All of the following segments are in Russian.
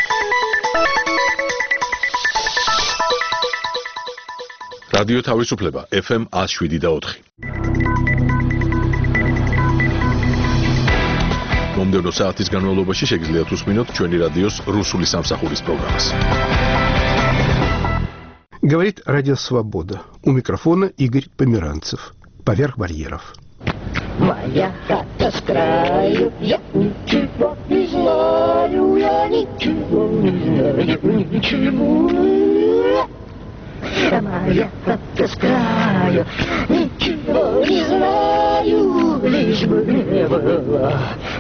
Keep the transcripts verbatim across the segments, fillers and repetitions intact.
რადიო თავისუფლება ეფ ემ one oh seven და four. მომდევნო საათის განმავლობაში შეგიძლიათ უსმინოთ ჩვენი რადიოს რუსული სამსახურის პროგრამას. Говорит Радио Свобода. У микрофона Игорь Померанцев. Поверх барьеров. Моя хата с краю, я ничего не знаю, я ничего не знаю, ничего. Моя хата с краю, ничего не знаю, лишь бы не было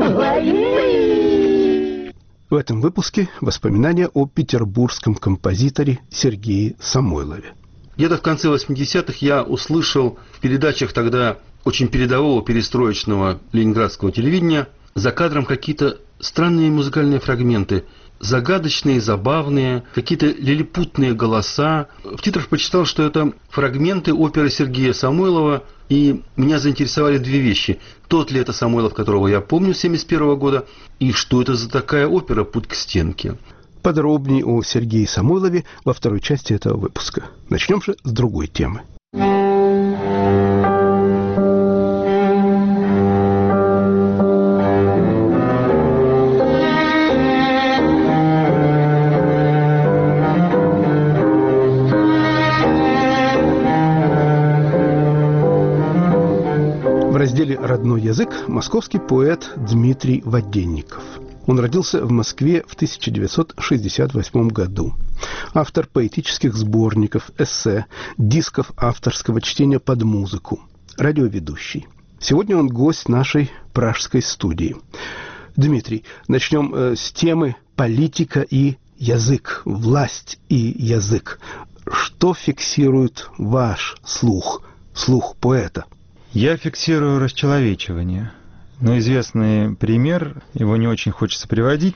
войны. В этом выпуске воспоминания о петербургском композиторе Сергее Самойлове. Где-то в конце восьмидесятых я услышал в передачах тогда очень передового перестроечного ленинградского телевидения за кадром какие-то странные музыкальные фрагменты, загадочные, забавные, какие-то лилипутные голоса. В титрах почитал, что это фрагменты оперы Сергея Самойлова, и меня заинтересовали две вещи. Тот ли это Самойлов, которого я помню, семьдесят первого года, и что это за такая опера «Путь к стенке». Подробнее о Сергее Самойлове во второй части этого выпуска. Начнем же с другой темы. В разделе «Родной язык» московский поэт Дмитрий Воденников. Он родился в Москве в тысяча девятьсот шестьдесят восьмом году. Автор поэтических сборников, эссе, дисков авторского чтения под музыку, радиоведущий. Сегодня он гость нашей пражской студии. Дмитрий, начнем с темы «Политика и язык», «Власть и язык». Что фиксирует ваш слух, слух поэта? Я фиксирую расчеловечивание. Ну, известный пример, его не очень хочется приводить,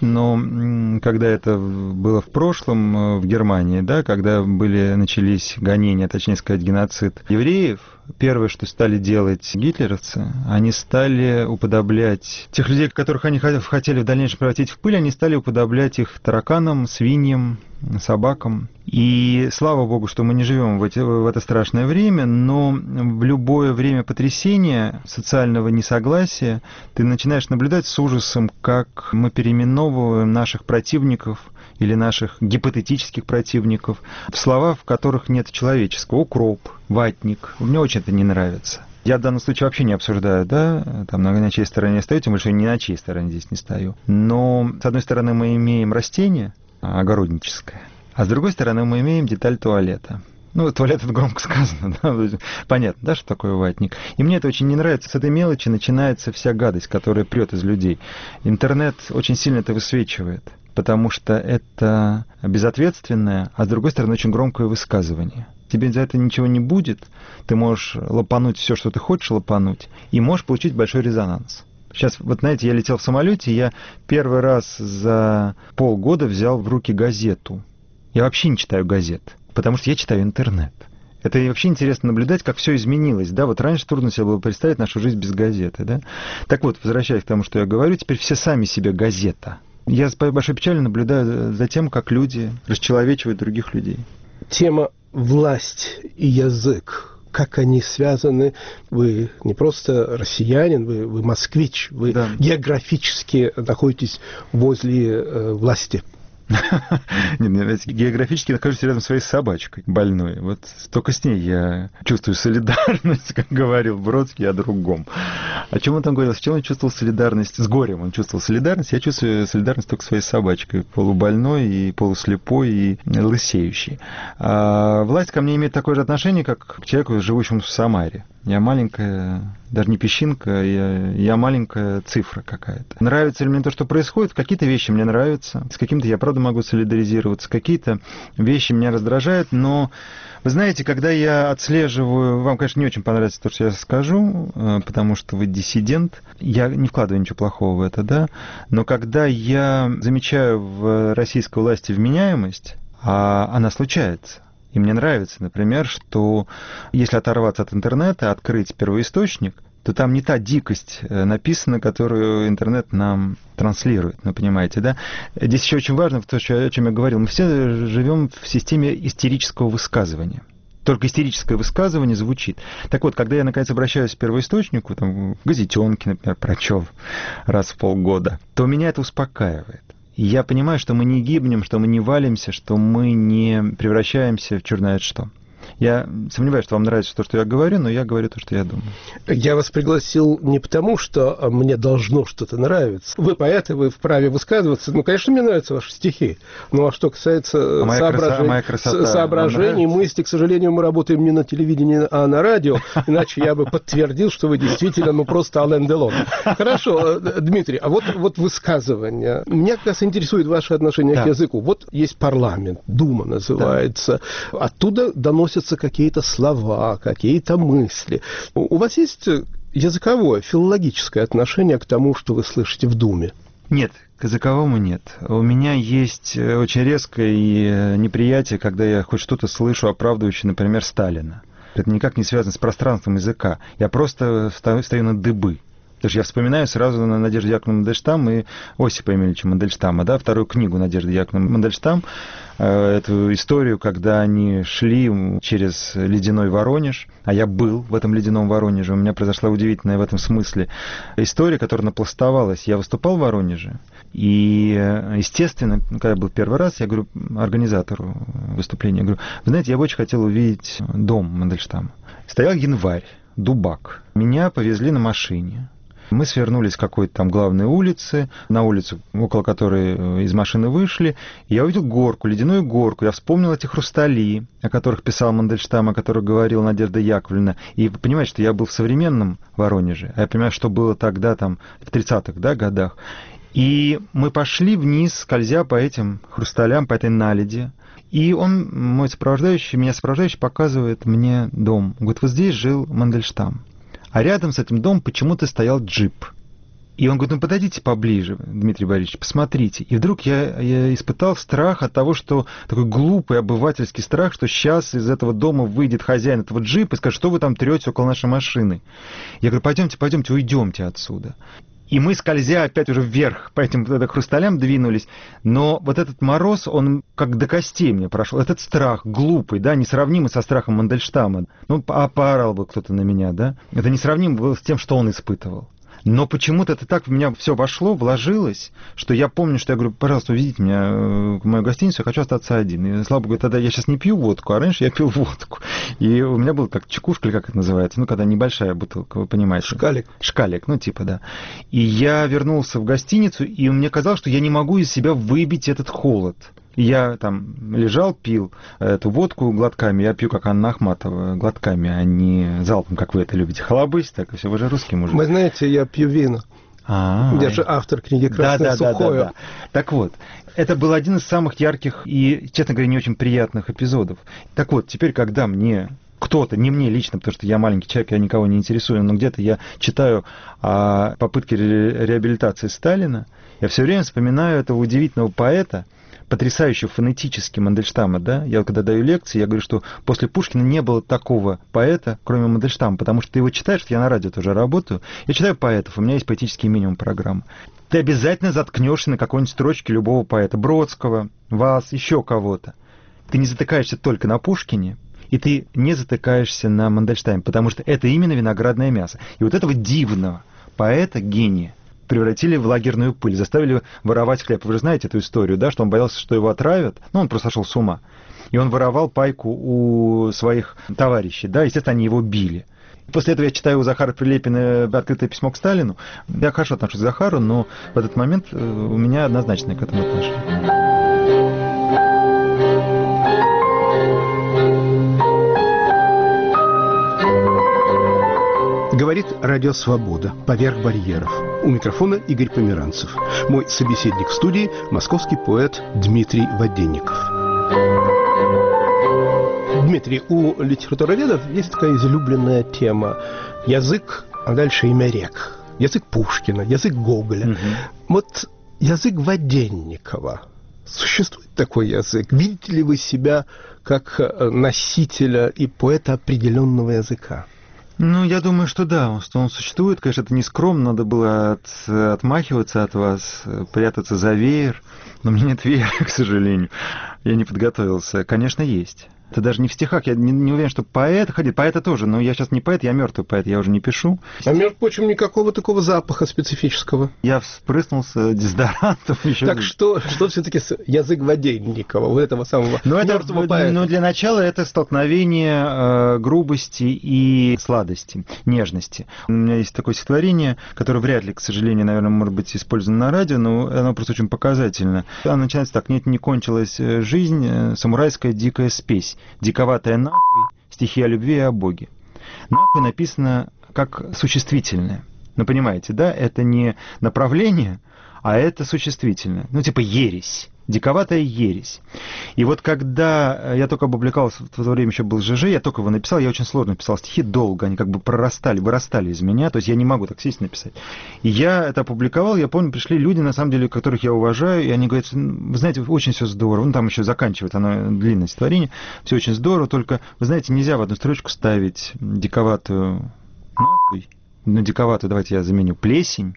но когда это было в прошлом в Германии, да, когда были, начались гонения, точнее сказать, геноцид евреев, первое, что стали делать гитлеровцы, они стали уподоблять тех людей, которых они хотели в дальнейшем превратить в пыль, они стали уподоблять их тараканам, свиньям, собакам. И слава богу, что мы не живем в, эти, в это страшное время, но в любое время потрясения, социального несогласия, ты начинаешь наблюдать с ужасом, как мы переименовываем наших противников или наших гипотетических противников в слова, в которых нет человеческого. Укроп, ватник. Мне очень это не нравится. Я в данном случае вообще не обсуждаю, да, там, на чьей стороне стою, тем больше я ни на чьей стороне здесь не стою. Но, с одной стороны, мы имеем растение огородническое, а с другой стороны, мы имеем деталь туалета. Ну, туалет — это громко сказано, да? Понятно, да, что такое ватник. И мне это очень не нравится. С этой мелочи начинается вся гадость, которая прет из людей. Интернет очень сильно это высвечивает, потому что это безответственное, а с другой стороны, очень громкое высказывание. Тебе за это ничего не будет, ты можешь лопануть все, что ты хочешь лопануть, и можешь получить большой резонанс. Сейчас, вот знаете, я летел в самолете, и я первый раз за полгода взял в руки газету. Я вообще не читаю газет, потому что я читаю интернет. Это вообще интересно наблюдать, как все изменилось. Да? Вот раньше трудно себе было представить нашу жизнь без газеты. Да? Так вот, возвращаясь к тому, что я говорю, теперь все сами себе газета. Я с большой печалью наблюдаю за тем, как люди расчеловечивают других людей. Тема «Власть и язык». Как они связаны? Вы не просто россиянин, вы, вы москвич, вы да. географически находитесь возле э, власти. Нет, географически нахожусь рядом со своей собачкой больной. Вот только с ней я чувствую солидарность, как говорил Бродский, о другом. О чем он там говорил? С чем он чувствовал солидарность? С горем он чувствовал солидарность. Я чувствую солидарность только своей собачкой, полубольной и полуслепой и лысеющей. А власть ко мне имеет такое же отношение, как к человеку, живущему в Самаре. Я маленькая, даже не песчинка, я, я маленькая цифра какая-то. Нравится ли мне то, что происходит? Какие-то вещи мне нравятся, с какими-то я, правда, могу солидаризироваться, какие-то вещи меня раздражают, но, вы знаете, когда я отслеживаю, вам, конечно, не очень понравится то, что я скажу, потому что вы диссидент, я не вкладываю ничего плохого в это, да, но когда я замечаю в российской власти вменяемость, а она случается. И мне нравится, например, что если оторваться от интернета, открыть первоисточник, то там не та дикость написана, которую интернет нам транслирует, ну, понимаете, да? Здесь еще очень важно, то, о чем я говорил, мы все живем в системе истерического высказывания. Только истерическое высказывание звучит. Так вот, когда я, наконец, обращаюсь к первоисточнику, там, в газетенке, например, прочел раз в полгода, то меня это успокаивает. И я понимаю, что мы не гибнем, что мы не валимся, что мы не превращаемся в черт знает что. Я сомневаюсь, что вам нравится то, что я говорю, но я говорю то, что я думаю. Я вас пригласил не потому, что мне должно что-то нравиться. Вы поэты, вы вправе высказываться. Ну, конечно, мне нравятся ваши стихи. Ну, а что касается а соображений, красота, соображений мыслей, к сожалению, мы работаем не на телевидении, а на радио. Иначе я бы подтвердил, что вы действительно, ну, просто Ален Делон. Хорошо, Дмитрий, а вот, вот высказывание. Меня как раз интересует ваше отношение да. к языку. Вот есть парламент, Дума называется. Да. Оттуда доносятся какие-то слова, какие-то мысли. У вас есть языковое, филологическое отношение к тому, что вы слышите в Думе? Нет, к языковому нет. У меня есть очень резкое неприятие, когда я хоть что-то слышу, оправдывающее, например, Сталина. Это никак не связано с пространством языка. Я просто стою на дыбы. Потому что я вспоминаю сразу на Надежду Яковлевну Мандельштам и Осипа Емельевича Мандельштама, да, вторую книгу Надежды Яковлевны Мандельштам, э, эту историю, когда они шли через ледяной Воронеж, а я был в этом ледяном Воронеже, у меня произошла удивительная в этом смысле история, которая напластовалась. Я выступал в Воронеже, и, естественно, когда я был первый раз, я говорю организатору выступления, я говорю, вы знаете, я бы очень хотел увидеть дом Мандельштама. Стоял январь, дубак. Меня повезли на машине. Мы свернулись с какой-то там главной улицы, на улицу, около которой из машины вышли. И я увидел горку, ледяную горку. Я вспомнил эти хрустали, о которых писал Мандельштам, о которых говорила Надежда Яковлевна. И вы понимаете, что я был в современном Воронеже, а я понимаю, что было тогда, там, в тридцатых, да, годах. И мы пошли вниз, скользя по этим хрусталям, по этой наледи. И он, мой сопровождающий, меня сопровождающий, показывает мне дом. Он говорит, вот здесь жил Мандельштам. А рядом с этим домом почему-то стоял джип. И он говорит, ну подойдите поближе, Дмитрий Борисович, посмотрите. И вдруг я, я испытал страх от того, что такой глупый обывательский страх, что сейчас из этого дома выйдет хозяин этого джипа и скажет, что вы там трете около нашей машины. Я говорю, пойдемте, пойдемте, уйдемте отсюда. И мы, скользя опять уже вверх по этим хрусталям, двинулись. Но вот этот мороз, он как до костей мне прошел. Этот страх глупый, да, несравнимый со страхом Мандельштама. Ну, а поорал бы кто-то на меня, да. Это несравнимо было с тем, что он испытывал. Но почему-то это так в меня все вошло, вложилось, что я помню, что я говорю, пожалуйста, увезите меня в мою гостиницу, я хочу остаться один. И Слава говорит, тогда я сейчас не пью водку, а раньше я пил водку. И у меня был как чекушка, или как это называется, ну, когда небольшая бутылка, вы понимаете. Шкалик. Шкалик, ну, типа, да. И я вернулся в гостиницу, и мне казалось, что я не могу из себя выбить этот холод. Я там лежал, пил эту водку глотками, я пью, как Анна Ахматова, глотками, а не залпом, как вы это любите. Халабысь, так и все, вы же русский мужик. Вы знаете, я пью вино. А-а-а. Я же автор книги «Красное да, сухое». Да, да, да. Так вот, это был один из самых ярких и, честно говоря, не очень приятных эпизодов. Так вот, теперь, когда мне кто-то, не мне лично, потому что я маленький человек, я никого не интересую, но где-то я читаю о попытке ре- реабилитации Сталина, я все время вспоминаю этого удивительного поэта, потрясающего фонетически Мандельштама, да, я когда даю лекции, я говорю, что после Пушкина не было такого поэта, кроме Мандельштама, потому что ты его читаешь, я на радио тоже работаю, я читаю поэтов, у меня есть поэтический минимум программы. Ты обязательно заткнешься на какой-нибудь строчке любого поэта, Бродского, вас, еще кого-то. Ты не затыкаешься только на Пушкине, и ты не затыкаешься на Мандельштаме, потому что это именно виноградное мясо. И вот этого дивного поэта, гения, превратили в лагерную пыль, заставили воровать хлеб. Вы же знаете эту историю, да, что он боялся, что его отравят, ну, он просто сошел с ума. И он воровал пайку у своих товарищей, да, естественно, они его били. После этого я читаю у Захара Прилепина «Открытое письмо к Сталину». Я хорошо отношусь к Захару, но в этот момент у меня однозначное к этому отношение. Говорит Радио Свобода. Поверх барьеров. У микрофона Игорь Померанцев. Мой собеседник в студии – московский поэт Дмитрий Воденников. Дмитрий, у литературоведов есть такая излюбленная тема – язык, а дальше имя рек. Язык Пушкина, язык Гоголя. Угу. Вот язык Воденникова. Существует такой язык? Видите ли вы себя как носителя и поэта определенного языка? Ну, я думаю, что да, что он существует. Конечно, это не скромно, надо было от, отмахиваться от вас, прятаться за веер. Но у меня нет веера, к сожалению. Я не подготовился. Конечно, есть. Это даже не в стихах. Я не, не уверен, что поэт ходит. Поэта тоже, но я сейчас не поэт, я мертвый поэт, я уже не пишу. А между прочим, никакого такого запаха специфического. Я вспрыснулся дезодорантом еще. Так что, что все-таки язык Воденникова, вот этого самого но мертвого это, поэта? Но для начала это столкновение э, грубости и сладости, нежности. У меня есть такое стихотворение, которое вряд ли, к сожалению, наверное, может быть использовано на радио, но оно просто очень показательно. Оно начинается так: «Нет, не кончилась жизнь, самурайская дикая спесь. Диковатая нахуй, стихи о любви и о Боге». Нахуй написано как существительное. Ну, понимаете, да? Это не направление, а это существительное. Ну, типа ересь. Диковатая ересь. И вот когда я только опубликовался, в то время еще был ЖЖ, я только его написал, я очень сложно писал стихи, долго, они как бы прорастали, вырастали из меня, то есть я не могу так сесть написать. И я это опубликовал, я помню, пришли люди, на самом деле, которых я уважаю, и они говорят: вы знаете, очень все здорово, ну там еще заканчивает оно длинное стихотворение, все очень здорово, только, вы знаете, нельзя в одну строчку ставить диковатую нахуй, ну диковатую, давайте я заменю, плесень,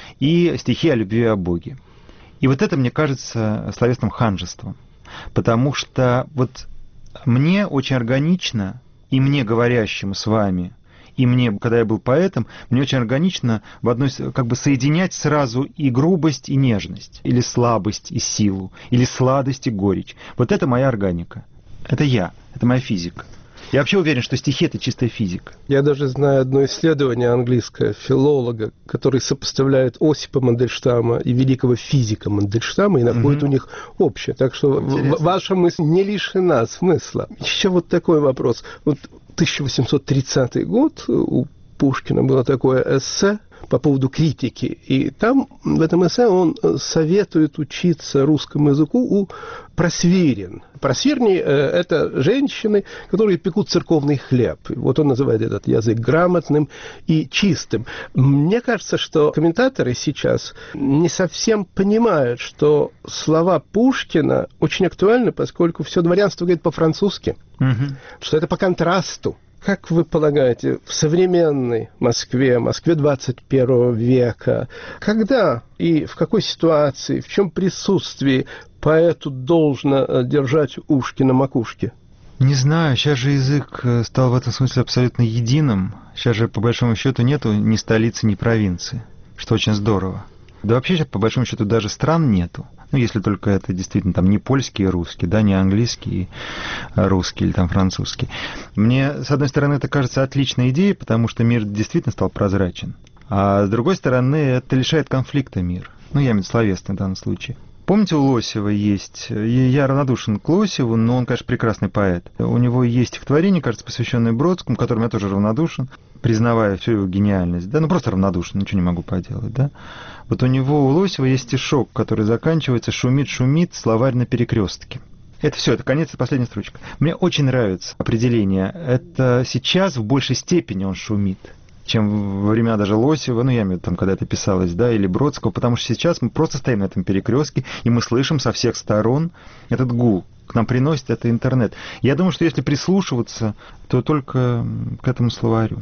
и стихи о любви и о Боге. И вот это, мне кажется, словесным ханжеством. Потому что вот мне очень органично, и мне, говорящему с вами, и мне, когда я был поэтом, мне очень органично в одной, как бы соединять сразу и грубость, и нежность, или слабость, и силу, или сладость, и горечь. Вот это моя органика. Это я, это моя физика. Я вообще уверен, что стихи — это чистая физика. Я даже знаю одно исследование английское филолога, который сопоставляет Осипа Мандельштама и великого физика Мандельштама и находит угу. у них общее. Так что в- ваша мысль не лишена смысла. Еще вот такой вопрос. Вот тысяча восемьсот тридцатый год, у Пушкина было такое эссе по поводу критики. И там, в этом эссе, он советует учиться русскому языку у просвирен. Просвирни – это женщины, которые пекут церковный хлеб. Вот он называет этот язык грамотным и чистым. Мне кажется, что комментаторы сейчас не совсем понимают, что слова Пушкина очень актуальны, поскольку все дворянство говорит по-французски, угу. что это по контрасту. Как вы полагаете, в современной Москве, Москве двадцать первого века, когда и в какой ситуации, в чем присутствии поэту должно держать ушки на макушке? Не знаю, сейчас же язык стал в этом смысле абсолютно единым. Сейчас же, по большому счету, нету ни столицы, ни провинции, что очень здорово. Да вообще сейчас, по большому счету, даже стран нету. Ну, если только это действительно там не польский и русский, да, не английский и русский или там французский. Мне, с одной стороны, это кажется отличной идеей, потому что мир действительно стал прозрачен. А с другой стороны, это лишает конфликта мир. Ну, я имею в виду словесный в данном случае. Помните, у Лосева есть... Я равнодушен к Лосеву, но он, конечно, прекрасный поэт. У него есть стихотворение, кажется, посвященное Бродскому, которому я тоже равнодушен, признавая всю его гениальность. Да, ну просто равнодушен, ничего не могу поделать, да. Вот у него, у Лосева, есть стишок, который заканчивается «Шумит, шумит, словарь на перекрестке». Это все, это конец, это последняя строчка. Мне очень нравится определение. Это сейчас в большей степени он шумит, чем во времена даже Лосева, ну, я имею в виду, там, когда это писалось, да, или Бродского, потому что сейчас мы просто стоим на этом перекрестке, и мы слышим со всех сторон этот гул. К нам приносит это интернет. Я думаю, что если прислушиваться, то только к этому словарю.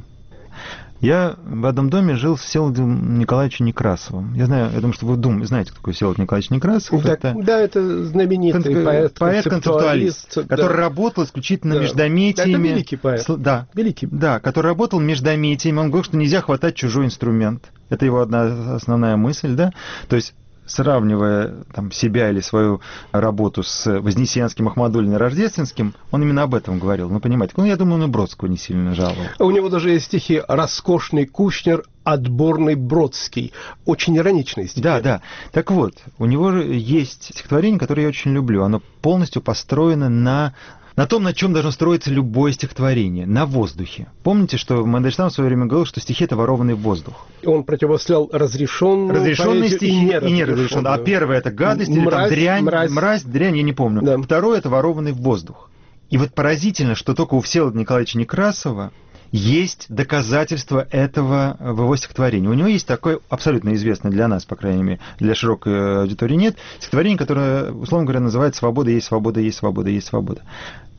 Я в одном доме жил с Всеволодом Николаевичем Некрасовым. Я знаю, я думаю, что вы дум, знаете, кто такой Всеволод Николаевич Некрасов. Да, это, да, это знаменитый кон- поэт, поэт-концептуалист, да. который работал исключительно да. междометиями. Это великий поэт. Да. Великий. Да, который работал междометиями. Он говорил, что нельзя хватать чужой инструмент. Это его одна основная мысль, да. То есть, сравнивая там, себя или свою работу с Вознесенским, Ахмадуллиным, Рождественским, он именно об этом говорил. Ну, понимаете, ну, я думаю, он и Бродского не сильно жаловал. У него даже есть стихи «Роскошный Кушнер, отборный Бродский». Очень ироничные стихи. Да, да. Так вот, у него есть стихотворение, которое я очень люблю. Оно полностью построено на... на том, на чем должно строиться любое стихотворение, на воздухе. Помните, что Мандельштам в свое время говорил, что стихи — это ворованный воздух? Он противостоял разрешенную разрешенные стихи и неразрешенные. А первое — это гадость, мразь, или там дрянь, мразь. мразь, дрянь, я не помню. Да. Второе — это ворованный воздух. И вот поразительно, что только у Всеволода Николаевича Некрасова есть доказательства этого в его стихотворении. У него есть такое, абсолютно известное для нас, по крайней мере, для широкой аудитории нет, стихотворение, которое, условно говоря, называется «Свобода есть свобода, есть свобода, есть свобода».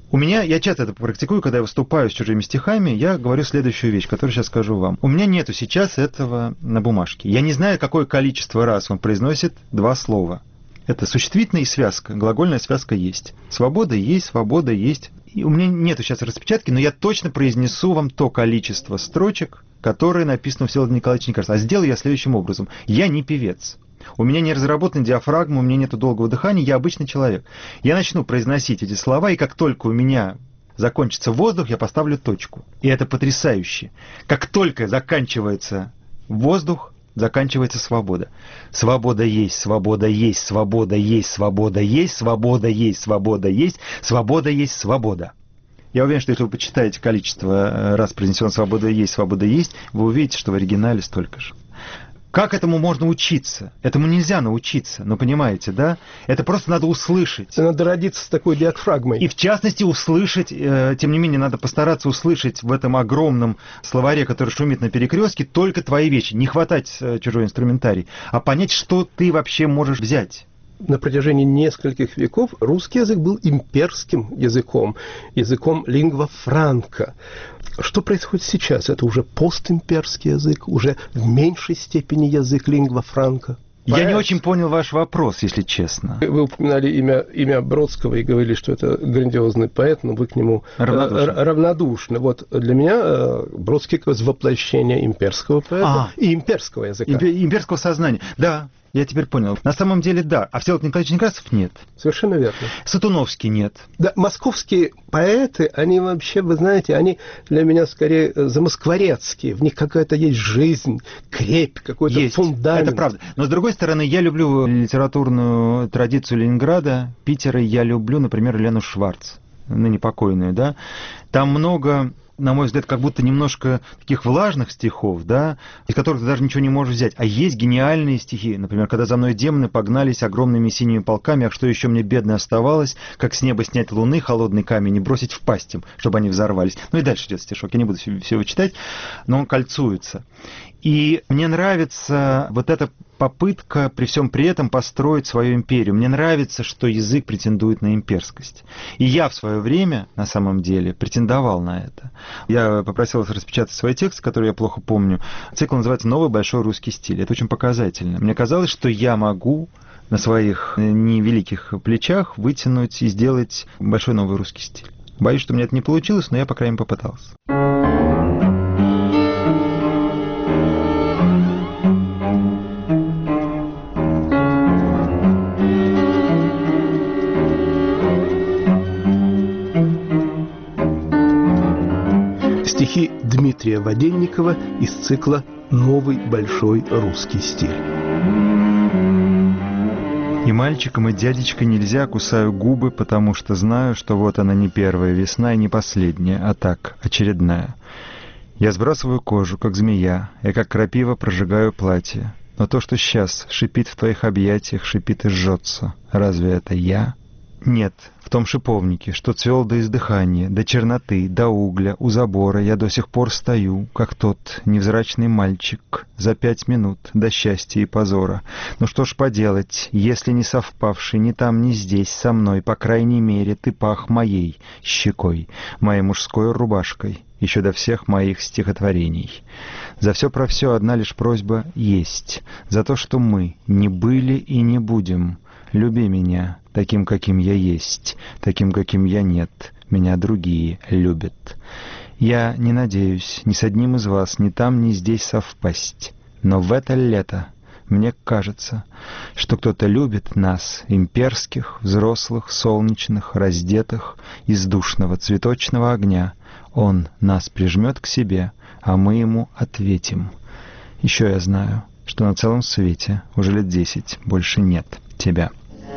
У меня, я часто это практикую, когда я выступаю с чужими стихами, я говорю следующую вещь, которую сейчас скажу вам. У меня нету сейчас этого на бумажке. Я не знаю, какое количество раз он произносит два слова. Это существительное и связка, глагольная связка есть. Свобода есть, свобода есть. И у меня нету сейчас распечатки, но я точно произнесу вам то количество строчек, которые написаны у Всеволода Николаевича Некрасова. А сделаю я следующим образом. Я не певец. У меня не разработана диафрагма, у меня нет долгого дыхания, я обычный человек. Я начну произносить эти слова, и как только у меня закончится воздух, я поставлю точку. И это потрясающе. Как только заканчивается воздух, заканчивается свобода. Свобода есть, свобода есть, свобода есть, свобода есть, свобода есть, свобода есть, свобода есть, свобода. Я уверен, что если вы почитаете количество раз произнесено «свобода есть, свобода есть», вы увидите, что в оригинале столько же. Как этому можно учиться? Этому нельзя научиться, но понимаете, да? Это просто надо услышать. Надо родиться с такой диафрагмой. И в частности услышать, э, тем не менее, надо постараться услышать в этом огромном словаре, который шумит на перекрестке, только твои вещи. Не хватать э, чужой инструментарий, а понять, что ты вообще можешь взять. На протяжении нескольких веков русский язык был имперским языком, языком лингва франка. Что происходит сейчас? Это уже постимперский язык, уже в меньшей степени язык лингва франка. Я не очень понял ваш вопрос, если честно. Вы упоминали имя, имя Бродского и говорили, что это грандиозный поэт, но вы к нему равнодушны. равнодушны. Вот для меня Бродский — воплощение имперского поэта а, и имперского языка. Имперского сознания, да. Я теперь понял. На самом деле, да. А Всеволод Николаевич Некрасов нет. Совершенно верно. Сатуновский нет. Да, московские поэты, они вообще, вы знаете, они для меня скорее замоскворецкие. В них какая-то есть жизнь, крепь, какой-то есть, фундамент. Это правда. Но, с другой стороны, я люблю литературную традицию Ленинграда, Питера. Я люблю, например, Лену Шварц, ныне покойную, да. Там много, на мой взгляд, как будто немножко таких влажных стихов, да, из которых ты даже ничего не можешь взять. А есть гениальные стихи. Например, когда за мной демоны погнались огромными синими полками, а что еще мне, бедно, оставалось, как с неба снять луны, холодный камень и бросить в пасть им, чтобы они взорвались. Ну и дальше идет стишок. Я не буду всего читать, но он кольцуется. И мне нравится вот эта попытка при всем при этом построить свою империю. Мне нравится, что язык претендует на имперскость. И я в свое время, на самом деле, претендовал на это. Я попросил вас распечатать свои тексты, которые я плохо помню. Цикл называется «Новый большой русский стиль». Это очень показательно. Мне казалось, что я могу на своих невеликих плечах вытянуть и сделать большой новый русский стиль. Боюсь, что у меня это не получилось, но я, по крайней мере, попытался. Стихи Дмитрия Воденникова из цикла «Новый большой русский стиль». И мальчикам, и дядечкой нельзя, кусаю губы, потому что знаю, что вот она не первая весна и не последняя, а так, очередная. Я сбрасываю кожу, как змея, и как крапива прожигаю платье. Но то, что сейчас шипит в твоих объятиях, шипит и жжется. Разве это я? Нет, в том шиповнике, что цвел до издыхания, до черноты, до угля, у забора я до сих пор стою, как тот невзрачный мальчик, за пять минут до счастья и позора. Ну что ж поделать, если не совпавший ни там, ни здесь со мной, по крайней мере, ты пах моей щекой, моей мужской рубашкой, еще до всех моих стихотворений. За все про все одна лишь просьба есть, за то, что мы не были и не будем. Люби меня таким, каким я есть, таким, каким я нет. Меня другие любят. Я не надеюсь ни с одним из вас ни там, ни здесь совпасть. Но в это лето мне кажется, что кто-то любит нас, имперских, взрослых, солнечных, раздетых, из душного цветочного огня. Он нас прижмет к себе, а мы ему ответим. Еще я знаю, что на целом свете уже лет десять больше нет тебя.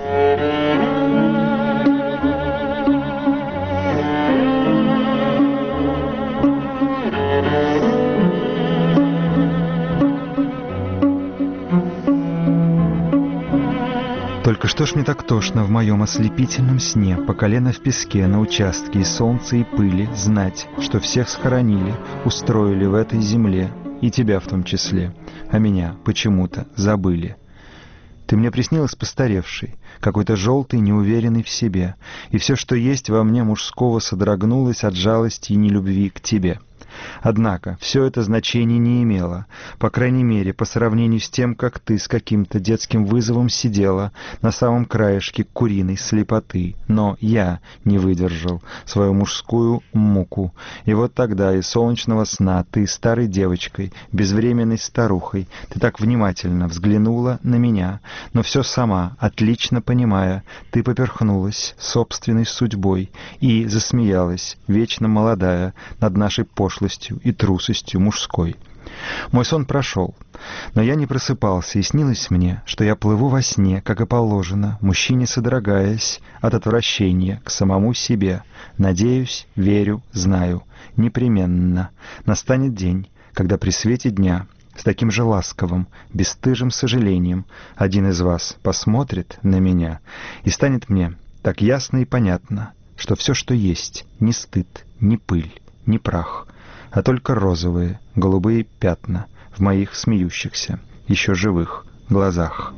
Только что ж мне так тошно в моем ослепительном сне, по колено в песке, на участке и солнца, и пыли, знать, что всех схоронили, устроили в этой земле, и тебя в том числе, а меня почему-то забыли. Ты мне приснилась постаревшей, какой-то желтый, неуверенный в себе, и все, что есть во мне мужского, содрогнулось от жалости и нелюбви к тебе. Однако все это значения не имело, по крайней мере, по сравнению с тем, как ты с каким-то детским вызовом сидела на самом краешке куриной слепоты. Но я не выдержал свою мужскую муку. И вот тогда из солнечного сна ты, старой девочкой, безвременной старухой, ты так внимательно взглянула на меня, но все сама, отлично понимая, ты поперхнулась собственной судьбой и засмеялась, вечно молодая, над нашей пошлостью и трусостью мужской. Мой сон прошел, но я не просыпался, и снилось мне, что я плыву во сне, как и положено, мужчине содрогаясь от отвращения к самому себе. Надеюсь, верю, знаю, непременно настанет день, когда при свете дня с таким же ласковым, бесстыжим сожалением один из вас посмотрит на меня, и станет мне так ясно и понятно, что все, что есть, не стыд, не пыль, не прах, а только розовые, голубые пятна в моих смеющихся, еще живых глазах.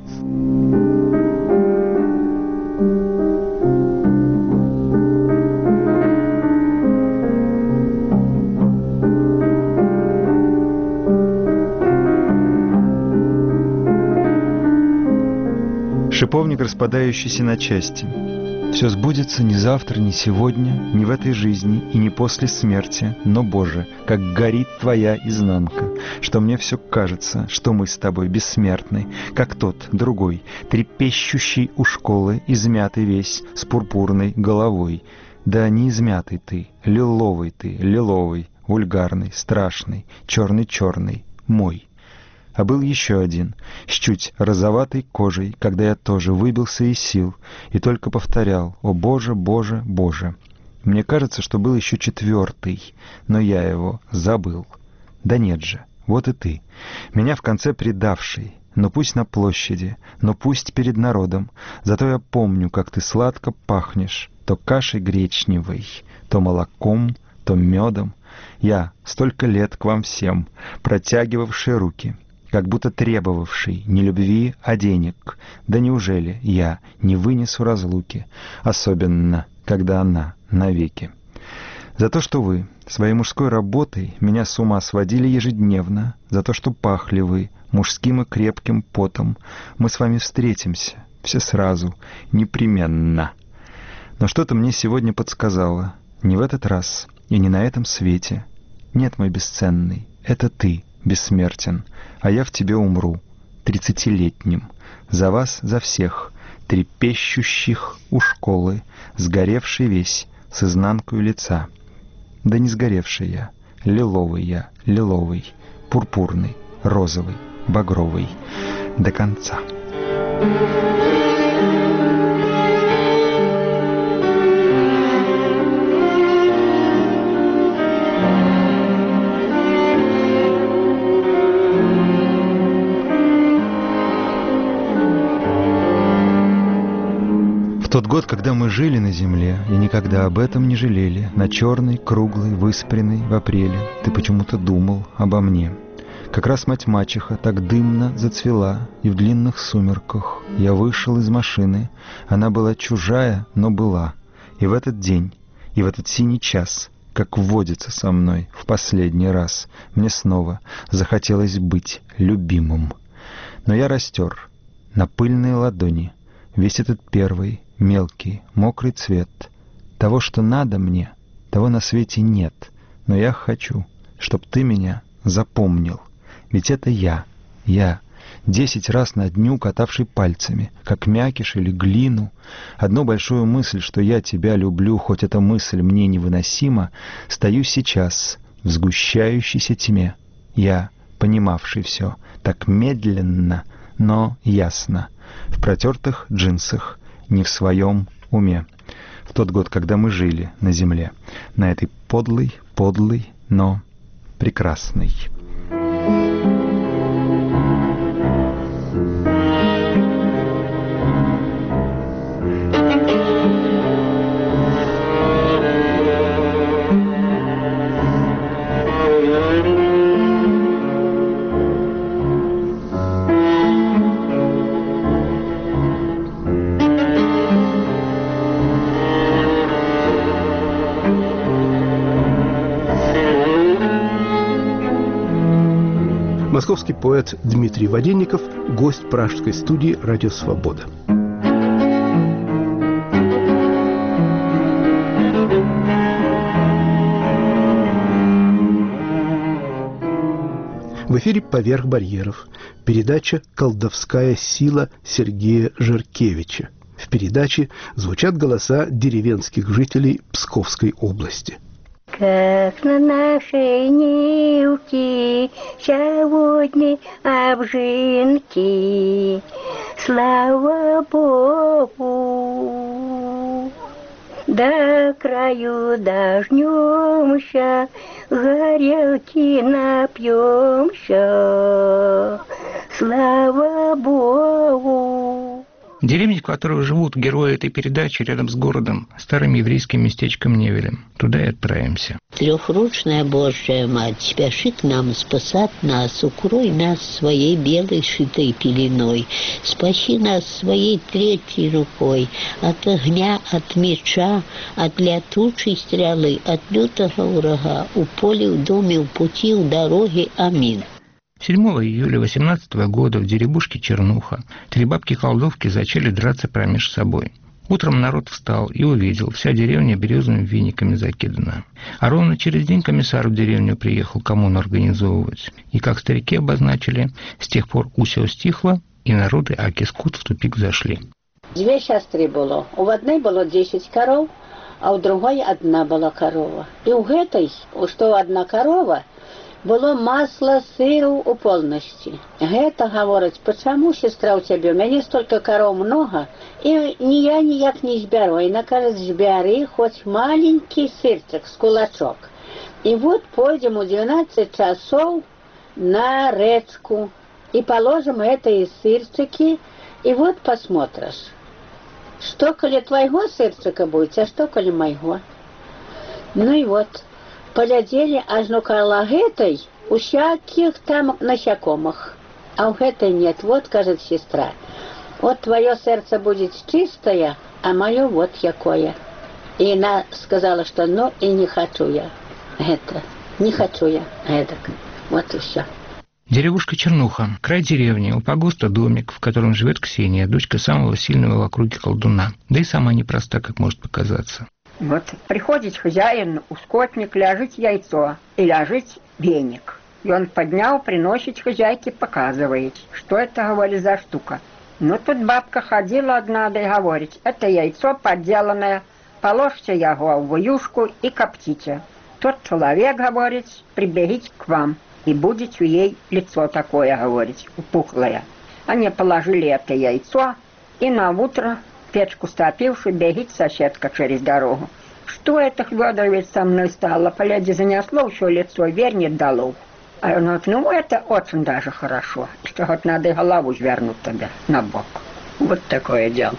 Шиповник, распадающийся на части. Все сбудется не завтра, не сегодня, не в этой жизни и не после смерти, но, Боже, как горит Твоя изнанка, что мне все кажется, что мы с Тобой бессмертны, как тот, другой, трепещущий у школы, измятый весь, с пурпурной головой. Да не измятый ты, лиловый ты, лиловый, вульгарный, страшный, черный-черный, мой. А был еще один, с чуть розоватой кожей, когда я тоже выбился из сил и только повторял: «О Боже, Боже, Боже!» Мне кажется, что был еще четвертый, но я его забыл. Да нет же, вот и ты, меня в конце предавший, но пусть на площади, но пусть перед народом, зато я помню, как ты сладко пахнешь, то кашей гречневой, то молоком, то медом. Я столько лет к вам всем, протягивавший руки, как будто требовавший не любви, а денег. Да неужели я не вынесу разлуки, особенно, когда она навеки? За то, что вы своей мужской работой меня с ума сводили ежедневно, за то, что пахли вы мужским и крепким потом, мы с вами встретимся, все сразу, непременно. Но что-то мне сегодня подсказало, не в этот раз и не на этом свете. Нет, мой бесценный, это ты бессмертен, а я в тебе умру, тридцатилетним, за вас, за всех, трепещущих у школы, сгоревший весь, с изнанкою лица. Да не сгоревший я, лиловый я, лиловый, пурпурный, розовый, багровый, до конца. В тот год, когда мы жили на земле и никогда об этом не жалели, на черной, круглой, выспренной в апреле ты почему-то думал обо мне. Как раз мать-мачеха так дымно зацвела, и в длинных сумерках я вышел из машины. Она была чужая, но была. И в этот день, и в этот синий час, как водится со мной в последний раз, мне снова захотелось быть любимым. Но я растер на пыльные ладони весь этот первый, мелкий, мокрый цвет. Того, что надо мне, того на свете нет. Но я хочу, чтоб ты меня запомнил. Ведь это я, я, десять раз на дню катавший пальцами, как мякиш или глину. Одну большую мысль, что я тебя люблю, хоть эта мысль мне невыносима, стою сейчас в сгущающейся тьме. Я, понимавший все, так медленно, но ясно, в протертых джинсах, не в своем уме. В тот год, когда мы жили на земле, на этой подлой, подлой, но прекрасной. Московский поэт Дмитрий Воденников, гость пражской студии «Радио Свобода». В эфире «Поверх барьеров» передача «Колдовская сила» Сергея Жиркевича. В передаче звучат голоса деревенских жителей Псковской области. Как на нашей Нивке сегодня обжинки, слава Богу, до краю дождемся, горелки напьемся, слава Богу. Деревня, в которой живут герои этой передачи, рядом с городом, старым еврейским местечком Невелем. Туда и отправимся. Трехручная Божья Мать, спеши к нам спасать нас, укрой нас своей белой шитой пеленой, спаси нас своей третьей рукой от огня, от меча, от летучей стрелы, от лютого врага, у поля, в доме, в пути, в дороге. Аминь. седьмого июля восемнадцатого года в деревушке Чернуха три бабки-колдовки зачали драться промеж собой. Утром народ встал и увидел, вся деревня березовыми вениками закидана. А ровно через день комиссар в деревню приехал коммуну организовывать. И, как старики обозначили, с тех пор усё стихло, и народы Аки-Скут в тупик зашли. Две сестры было. У одной было десять коров, а у другой одна была корова. И у этой, что одна корова, было масло, сыру у полности. Это говорить, почему, сестра, у тебя, у меня столько коров много, и ни я никак не изберу. И она кажет, сбери хоть маленький сырчик с кулачок. И вот пойдем у двенадцати часов на речку и положим эти сырчики, и вот посмотришь, что коли твоего сырчика будет, а что коли моего. Ну и вот. Полядели аж ну коло этой у всяких там насекомых, а у этой нет. Вот, кажет сестра, вот твое сердце будет чистое, а мое вот якое. И она сказала, что ну и не хочу я это, не хочу я эдак. Вот и все. Деревушка Чернуха, край деревни, у погоста домик, в котором живет Ксения, дочка самого сильного в округе колдуна. Да и сама непроста, как может показаться. Вот приходит хозяин, у скотник, ляжет яйцо и ляжет веник. И он поднял, приносит хозяйке, показывает, что это, говорит, за штука. Ну, тут бабка ходила одна, да и говорит, это яйцо подделанное, положьте его в юшку и коптите. Тот человек, говорит, прибегите к вам, и будет у ей лицо такое, говорит, упухлое. Они положили это яйцо, и на утро печку стопивши, бегит соседка через дорогу. Что это, Федорович, со мной стало? Поляди занесло еще лицо, вернет долу. А он говорит, ну это очень даже хорошо, что хоть надо и голову свернуть тогда на бок. Вот такое дело.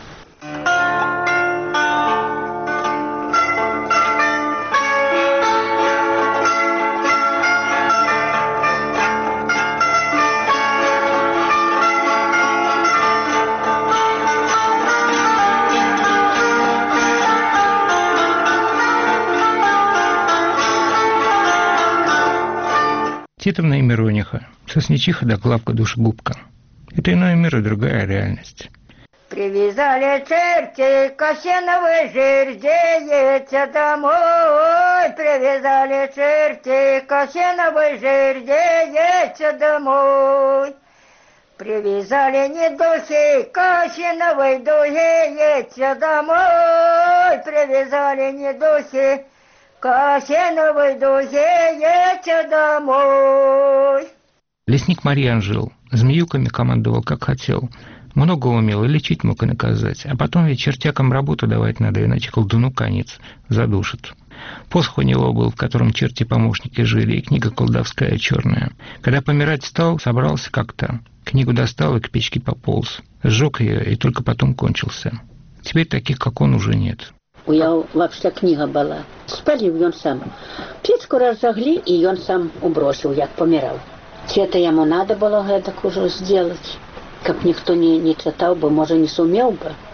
Титовна и Мирониха, Сосничиха да Клавка душегубка. Это иной мир и другая реальность. Привязали черти к осиновой жерди, едьте домой. Привязали черти к осиновой жерди, едьте домой. Привязали недухи к осиновой дуге, едьте домой. Привязали недухи к осиновой дуге, едьте домой. Лесник Марьян жил, змеюками командовал как хотел. Много умел и лечить мог и наказать. А потом ведь чертякам работу давать надо, иначе колдуну конец задушит. Посох у него был, в котором черти-помощники жили, и книга колдовская черная. Когда помирать стал, собрался как-то. Книгу достал и к печке пополз. Сжег ее и только потом кончился. Теперь таких, как он, уже нет. У я вообще книга была. Спалив он сам. Печку разожгли, и он сам убросил, як помирал. Это ему надо было так уже сделать. Как никто не, не читал бы, может, не сумел бы.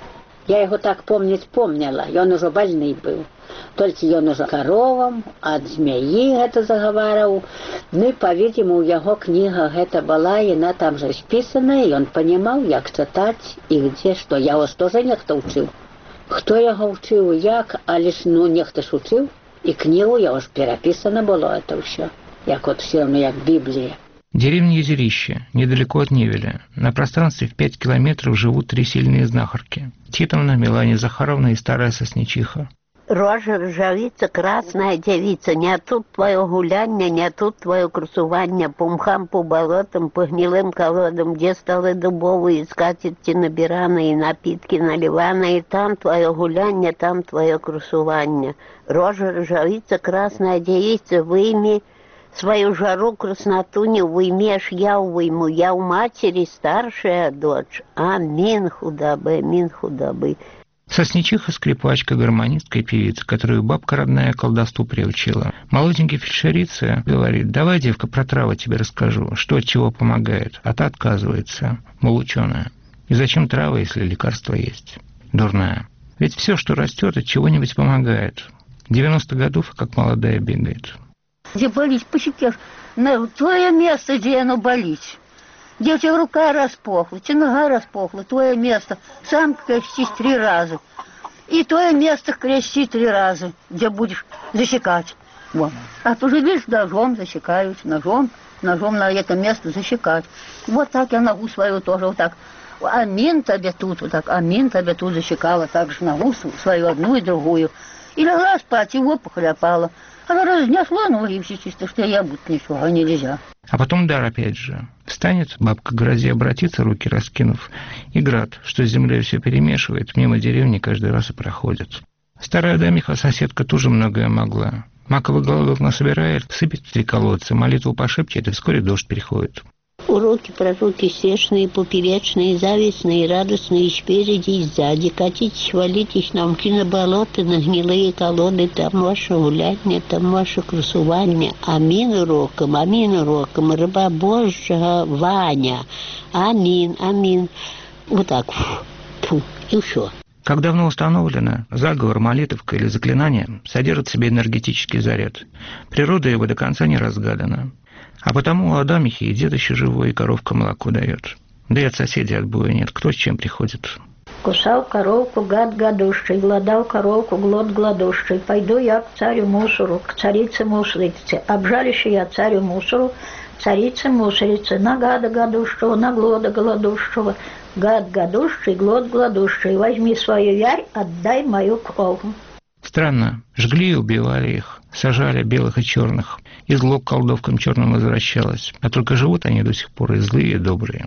Я его так помнить помнила, и он уже больный был. Только он уже коровам, от змеи это заговаривал. Ну и, по-видимому, в его книгах это была, и она там же списана, и он понимал, как читать, и где что. Я вас тоже некто учил. Кто его учил, як, а лишь, ну, некто ж учил. И книгу я уж переписано было это все, як вот все равно, як Библия. Деревня Езерище, недалеко от Невеля. На пространстве в пять километров живут три сильные знахарки. Титовна, Мелания Захаровна и старая сосничиха. Рожа ржавица, красная девица, не тут твое гуляння, не тут твое красування, по мхам, по болотам, по гнилым колодам, где столы дубовые, скатерти набираные, напитки наливаные, там твое гуляння, там твое красування. Рожа ржавица, красная девица, выйми свою жару, красноту не уймешь, я уйму, я у матери старшая дочь. Амин худобы, амин худобы. Сосничиха, скрипачка, гармонистка и певица, которую бабка родная колдовству приучила. Молоденький фельдшерица говорит: давай, девка, про травы тебе расскажу, что от чего помогает. А та отказывается, мол, ученая. И зачем травы, если лекарство есть? Дурная. Ведь все, что растет, от чего-нибудь помогает. девяносто годов, как молодая, бегает. Где болеть по щеке, на твое место, где оно болеть. Где у тебя рука распухла, у тебя нога распухла, твое место. Сам крестись три раза. И твое место крести три раза, где будешь засекать. Вот. А то же, видишь, ножом засекают, ножом, ножом на это место засекать. Вот так я ногу свою тоже вот так. Амин тебе тут, вот так, амин тебе тут засекала, так же ногу свою одну и другую. И легла спать, и опухоль опала. Она разнесла ноги, и все чисто, что я буду ничего, нельзя. А потом дар опять же. Встанет, бабка грози обратиться, руки раскинув, и град, что с землей все перемешивает, мимо деревни каждый раз и проходит. Старая дамиха, соседка, тоже многое могла. Маковый голодок насобирает, сыпет в три колодца, молитву пошепчет, и вскоре дождь переходит. Уроки, пророки, стешные, поперечные, завистные, радостные, спереди и сзади. Катитесь, валитесь на мки, на болоты, на гнилые колоды. Там ваше гуляння, там ваше красування. Амин уроком, амин уроком. Рыба Божья, Ваня. Амин, амин. Вот так. Фу, и все. Как давно установлено, заговор, молитвка или заклинание содержит в себе энергетический заряд. Природа его до конца не разгадана. А потому у Адамихи и дед еще живой, и коровка молоко дает. Да и от соседей отбоя нет, кто с чем приходит. Кусал коровку гад гадущий, гладал коровку глот гладущий. Пойду я к царю мусору, к царице мусорице. Обжалище я царю мусору, царице мусорице. На гада гадущего, на глода голодущего. Гад гадущий, глот гладущий. Возьми свою ярь, отдай мою кровь. Странно, жгли и убивали их, сажали белых и черных, и зло к колдовкам черным возвращалось, а только живут они до сих пор и злые, и добрые.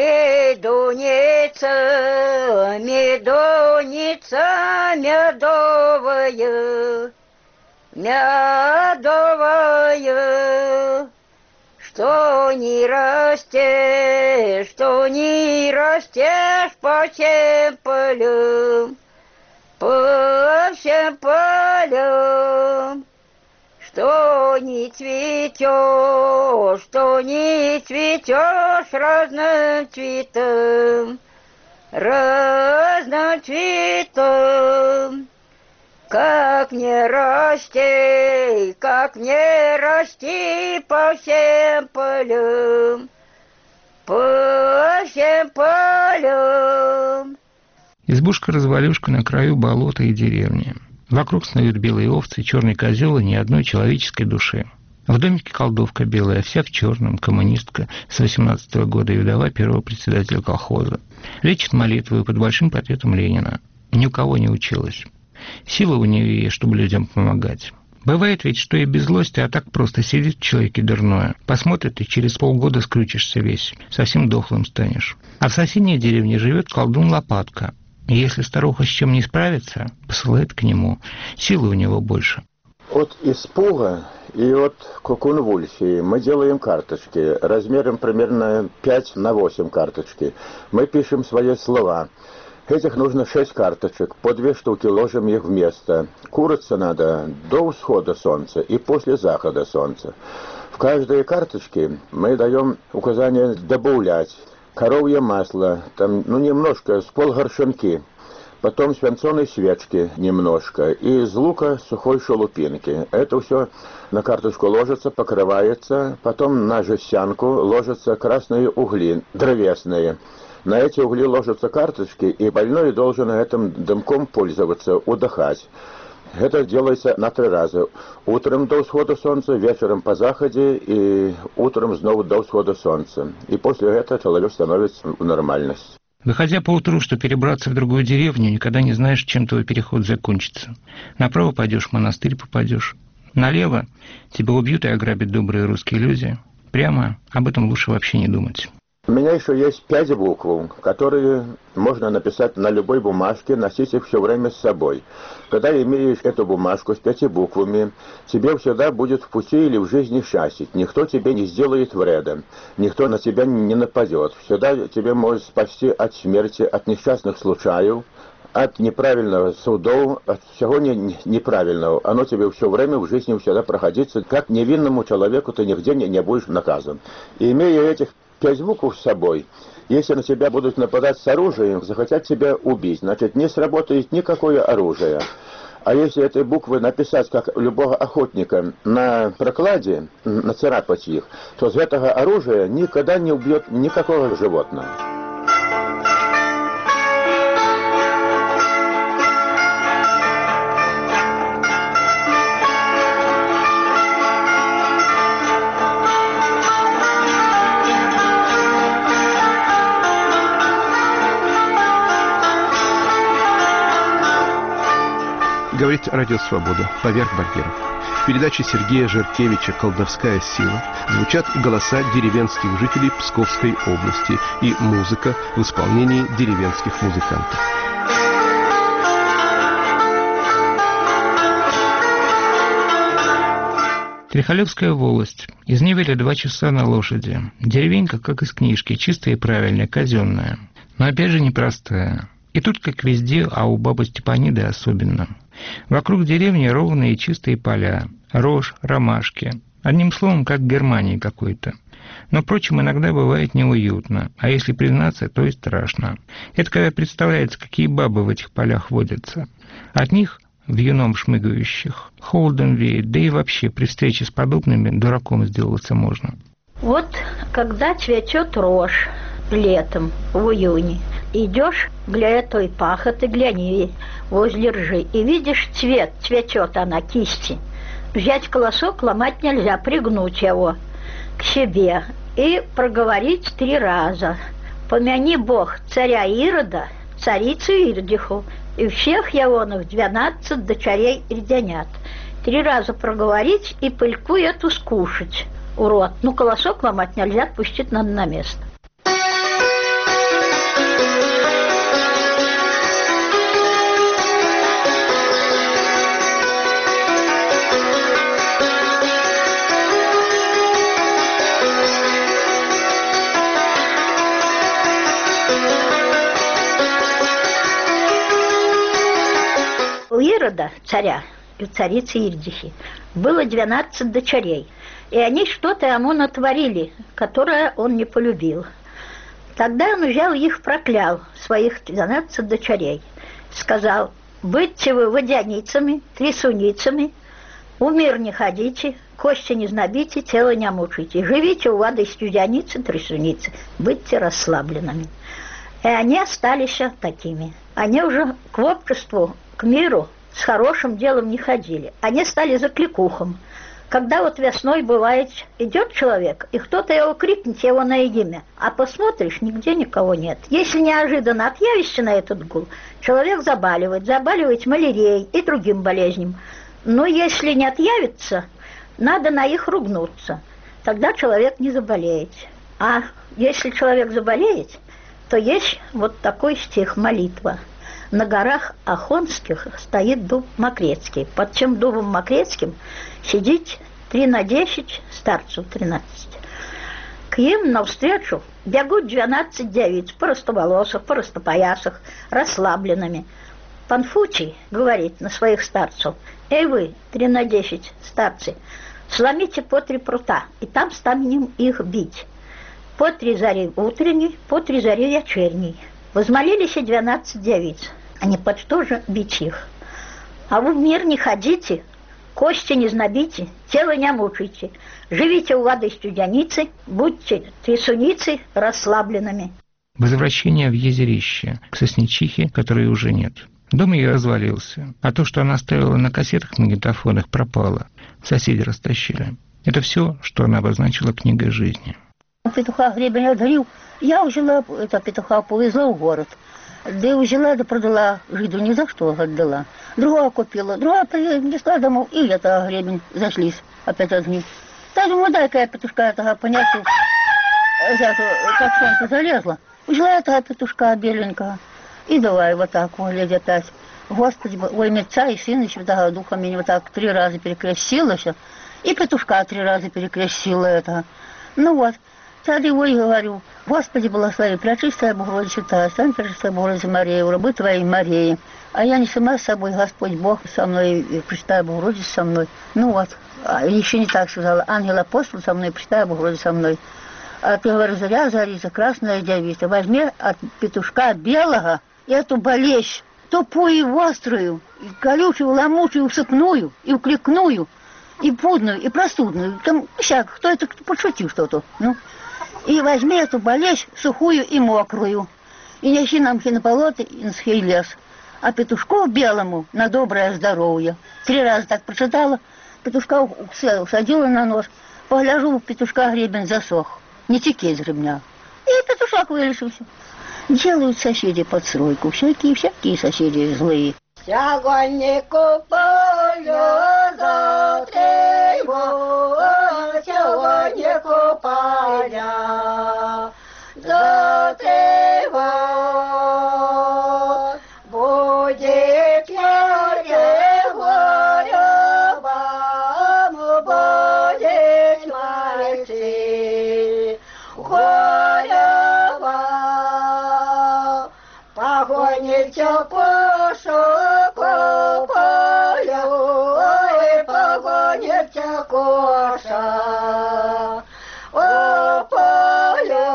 Медуница, медуница медовая, медовая, что не растешь, что не растешь по всем полям. По всем полям, что не цветешь, что не цветешь разным цветом, разным цветом. Как не расти, как не расти по всем полям, по всем полям. Избушка-развалюшка на краю болота и деревни. Вокруг снуют белые овцы, черный козел и ни одной человеческой души. В домике колдовка белая, вся в черном, коммунистка, с восемнадцатого года и вдова первого председателя колхоза. Лечит молитву под большим портретом Ленина. Ни у кого не училась. Сила у нее есть, чтобы людям помогать. Бывает ведь, что и без злости, а так просто сидит в человеке дурное. Посмотрит, и через полгода скрючишься весь. Совсем дохлым станешь. А в соседней деревне живет колдун Лопатка. И если старуха с чем не справится, посылает к нему. Силы у него больше. От испуга и от конвульсии мы делаем карточки размером примерно пять на восемь карточки. Мы пишем свои слова. Этих нужно шесть карточек, по две штуки ложим их вместо. Куриться надо до всхода солнца и после захода солнца. В каждой карточке мы даем указание добавлять коровье масло, там, ну, немножко, с полгоршинки. потом свинцовой свечки немножко и из лука сухой шелупинки. Это все на карточку ложится, покрывается, потом на жестянку ложатся красные угли, древесные. На эти угли ложатся карточки, и больной должен этим дымком пользоваться, удыхать. Это делается на три раза. Утром до всхода солнца, вечером по заходе и утром снова до всхода солнца. И после этого человек становится в нормальность. Выходя поутру, что перебраться в другую деревню, никогда не знаешь, чем твой переход закончится. Направо пойдешь, в монастырь попадешь. Налево тебя убьют и ограбят добрые русские люди. Прямо об этом лучше вообще не думать. У меня еще есть пять букв, которые можно написать на любой бумажке, носить их все время с собой. Когда имеешь эту бумажку с пяти буквами, тебе всегда будет в пути или в жизни счастье. Никто тебе не сделает вреда, никто на тебя не нападет. Всегда тебе может спасти от смерти, от несчастных случаев, от неправильного судов, от всего не, неправильного. Оно тебе все время в жизни всегда проходится. Как невинному человеку ты нигде не, не будешь наказан. И имея этих пять букв с собой, если на тебя будут нападать с оружием, захотят тебя убить, значит, не сработает никакое оружие. А если эти буквы написать, как любого охотника, на прокладе, нацарапать их, то с этого оружия никогда не убьет никакого животного. Говорит Радио Свобода. Поверх барьеров. В передаче Сергея Жиркевича «Колдовская сила» звучат голоса деревенских жителей Псковской области и музыка в исполнении деревенских музыкантов. Трехолевская волость. Из Невеля два часа на лошади. Деревенька, как из книжки, чистая и правильная, казенная. Но опять же непростая. И тут, как везде, а у бабы Степаниды особенно. Вокруг деревни ровные и чистые поля, рожь, ромашки. Одним словом, как в Германии какой-то. Но, впрочем, иногда бывает неуютно, а если признаться, то и страшно. Это когда представляется, какие бабы в этих полях водятся. От них, вьюном шмыгающих, холодом веет, да и вообще при встрече с подобными дураком сделаться можно. Вот когда цветет рожь летом, в июне, идешь, глядя той пахоты, гляни возле ржи, и видишь цвет, цветет она, кисти. Взять колосок, ломать нельзя, пригнуть его к себе и проговорить три раза. Помяни Бог царя Ирода, царицу Иродиху, и всех явонов двенадцать дочерей ирдянят. Три раза проговорить и пыльку эту скушать. Урод. Ну, колосок ломать нельзя, отпустить надо на место. У Ирода, царя, и у царицы Ирдихи, было двенадцать дочерей, и они что-то ему натворили, которое он не полюбил. Тогда он взял их, проклял, своих двенадцать дочерей. Сказал: «Будьте вы водяницами, трясуницами, в мир не ходите, кости не знобите, тело не мучайте. Живите у воды студяницы, трясуницы, будьте расслабленными». И они остались такими. Они уже к обществу, к миру с хорошим делом не ходили. Они стали за кликухом. Когда вот весной бывает, идет человек, и кто-то его крикнет, его на имя, а посмотришь, нигде никого нет. Если неожиданно отъявишься на этот гул, человек заболевает, заболевает малярией и другим болезням. Но если не отъявится, надо на их ругнуться. Тогда человек не заболеет. А если человек заболеет, то есть вот такой стих, молитва. На горах Ахонских стоит дуб Мокрецкий. Под тем дубом Мокрецким сидит три на десять, старцев тринадцать. К им навстречу бегут двенадцать девиц, простоволосых, простопоясах, расслабленными. Панфутий говорит на своих старцев: «Эй вы, три на десять, старцы, сломите по три прута, и там станем их бить. По три зари утренней, по три зари вечерней». Возмолились и двенадцать девиц. а не под что же бить их. А вы в мир не ходите, кости не знобите, тело не мучайте. Живите у воды студеницы, будьте трясуницы расслабленными. Возвращение в Езерище, к Сосничихе, которой уже нет. Дом ее развалился, а то, что она оставила на кассетах-магнитофонах, пропало. Соседи растащили. Это все, что она обозначила книгой жизни. Петуха гребень отгорел. Я взяла, это петуха повезла в город. Да и взяла, да продала жиду, ни за что отдала. Другая купила, другая принесла домой, и это гребень зашлись, опять одни. Да, думаю, дай-ка я петушка этого понять, как солнце залезло. Взяла этого петушка беленького, и давай вот так, глядя опять. Господи, ой, Отца и Сына и Святого Духа меня вот так три раза перекрестилась, и петушка три раза перекрестила это. Ну вот. Тогда его и говорю: Господи, благослови, Пречистая Богородица, Стань, Пречистая Богородица Мария, у рабы Твоей Марии. А я не сама с собой, Господь Бог со мной, и Пречистая Богородица со мной. Ну вот, а еще не так сказала: ангел-апостол со мной, Пречистая Богородица со мной. А ты, говорю, заря, зарится, красная девица, возьми от петушка белого эту болезнь, тупую и острую, и колючую, ломучую, усыпную, и укликную, и пудную, и простудную. Там всяк, кто это подшутил что-то, ну. И возьми эту болезнь сухую и мокрую, и неси нам на болото и на сухий лес. А петушку белому на доброе здоровье. Три раза так прочитала, петушка усадила на нос, погляжу, петушка гребень засох, не теки из гребня. И петушок вылечился. Делают соседи подстройку, всякие-всякие соседи злые. Сягоннику полю за трейбу, сягоннику поля за трейбу. Будет яркий горю, вам будет мальчик, горю вам, погоните кошу. Коша, о, полю.